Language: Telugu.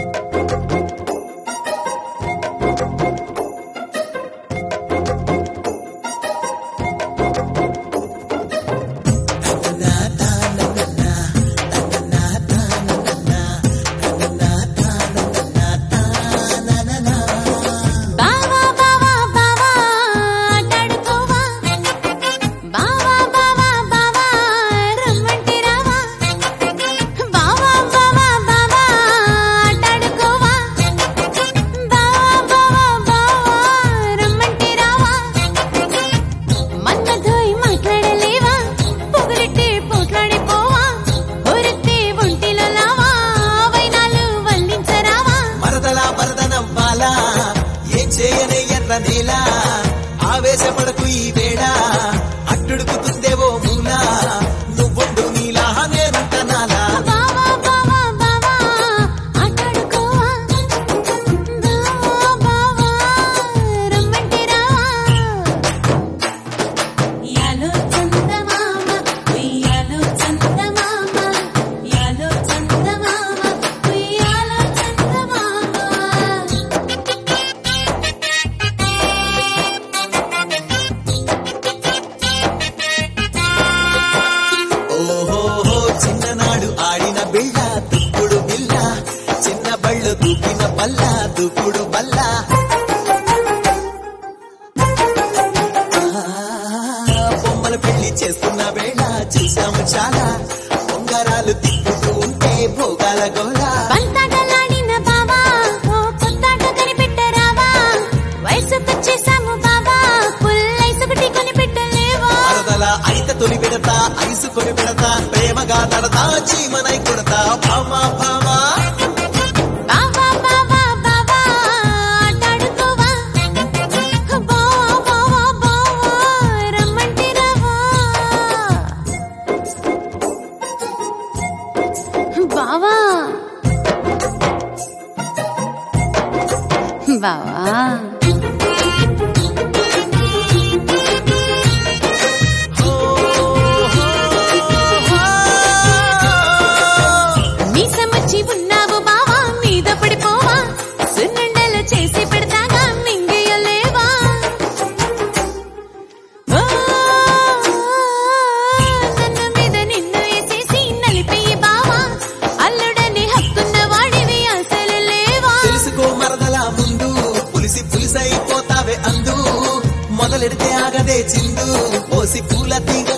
నేలా ఆవేశపడకు ఈ వేళ అట్టుడుకుతుందేవో మూలా నువ్వుండు నీలా నేనుంట నాలా చిన్ననాడు ఆడిన బిళ్ళ దుక్కుడు బిల్ల చిన్న బళ్ళు దూకిన బల్ల దుక్కుడు బల్ల బొమ్మల పెళ్లి చేస్తున్న వేళ చూసాము చాలా ఉంగరాలు తిప్పుతూ ఉంటే భోగాల గోలా అయితే తొలి పెడతా ఐసు కొని పెడతా ప్రేమగా తడతా చీమనై కొడతా భామా భామా బావా బావా పులిసైపోతావే అందు మొదలెడితే ఆగదే చిందు పోసి పూల తీగ